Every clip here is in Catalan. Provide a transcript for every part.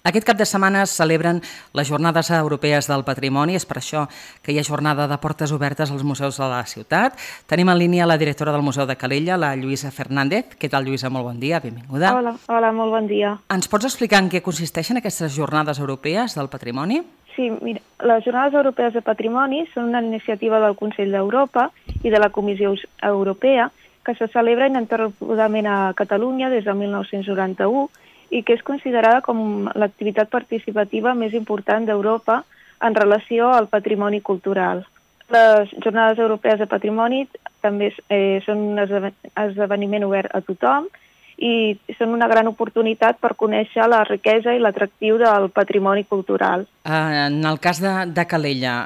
Aquest cap de setmana es celebren les Jornades Europees del Patrimoni, és per això que hi ha jornada de portes obertes als museus de la ciutat. Tenim en línia la directora del Museu de Calella, la Lluïsa Fernández. Què tal, Lluïsa? Molt bon dia, benvinguda. Hola, molt bon dia. Ens pots explicar en què consisteixen aquestes Jornades Europees del Patrimoni? Sí, mira, les Jornades Europees de Patrimoni són una iniciativa del Consell d'Europa i de la Comissió Europea que se celebra ininterrompudament a Catalunya des de 1991 i que és considerada com l'activitat participativa més important d'Europa en relació al patrimoni cultural. Les Jornades Europees de Patrimoni també són un esdeveniment obert a tothom i són una gran oportunitat per conèixer la riquesa i l'atractiu del patrimoni cultural. En el cas de Calella,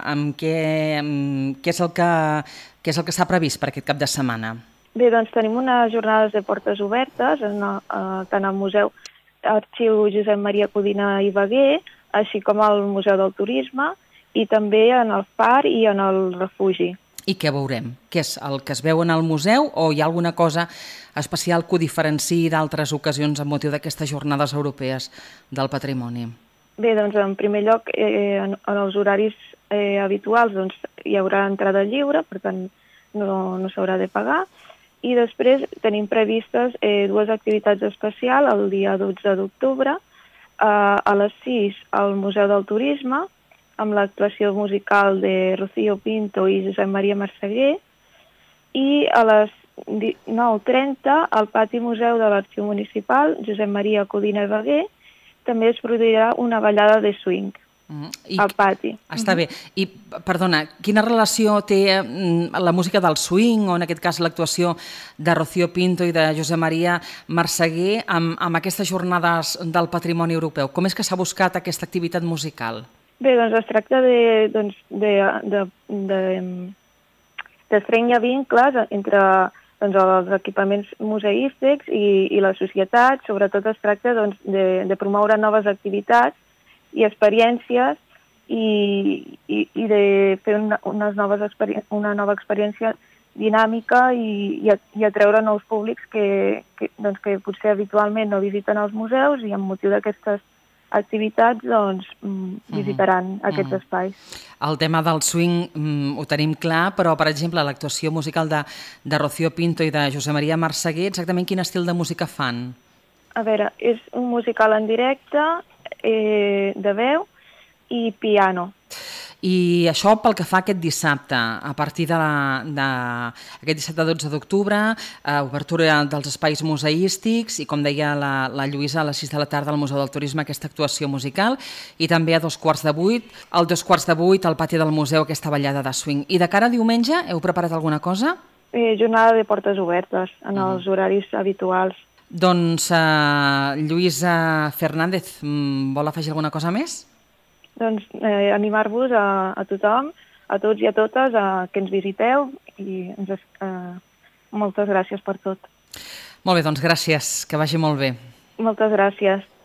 què és el que està previst per aquest cap de setmana? Bé, doncs tenim unes jornades de portes obertes tant al Museu Arxiu Josep Maria Codina i Veguer, així com al Museu del Turisme i també en el Far i en el Refugi. I què veurem? Què és el que es veu en el museu o hi ha alguna cosa especial que ho diferenciï d'altres ocasions amb motiu d'aquestes jornades europees del patrimoni? Bé, doncs en primer lloc, en els horaris habituals doncs, hi haurà entrada lliure, per tant no s'haurà de pagar. I després tenim previstes dues activitats especials el dia 12 d'octubre, a les 6 al Museu del Turisme, amb l'actuació musical de Rocío Pinto i Josep Maria Marseguer, i a les 9:30 al Pati Museu de l'Arxiu Municipal Josep Maria Codina i Veguer també es produirà una ballada de swing. Al pati. Està bé. I, perdona, quina relació té la música del swing o en aquest cas l'actuació de Rocío Pinto i de Josep Maria Marseguer amb aquestes jornades del patrimoni europeu? Com és que s'ha buscat aquesta activitat musical? Bé, doncs es tracta d'estrenyar vincles entre els equipaments museístics i la societat. Sobretot es tracta de promoure noves activitats i experiències i de fer una nova experiència dinàmica i atreure nous públics que potser habitualment no visiten els museus i amb motiu d'aquestes activitats visitaran aquests espais. El tema del swing ho tenim clar, però per exemple l'actuació musical de Rocío Pinto i de Josep Maria Marseguer, exactament quin estil de música fan? A veure, és un musical en directe, de veu i piano. I això pel que fa aquest dissabte, a partir d'aquest dissabte 12 d'octubre, obertura dels espais museístics i, com deia la Lluïsa, a les 6 de la tarda al Museu del Turisme aquesta actuació musical i també a 7:15, al 7:15 al pati del museu aquesta ballada de swing. I de cara a diumenge, heu preparat alguna cosa? Jornada de portes obertes en els horaris habituals. Doncs Lluïsa Fernández, vol afegir alguna cosa més? Doncs animar-vos a tothom, a tots i a totes, que ens visiteu i moltes gràcies per tot. Molt bé, doncs gràcies, que vagi molt bé. Moltes gràcies.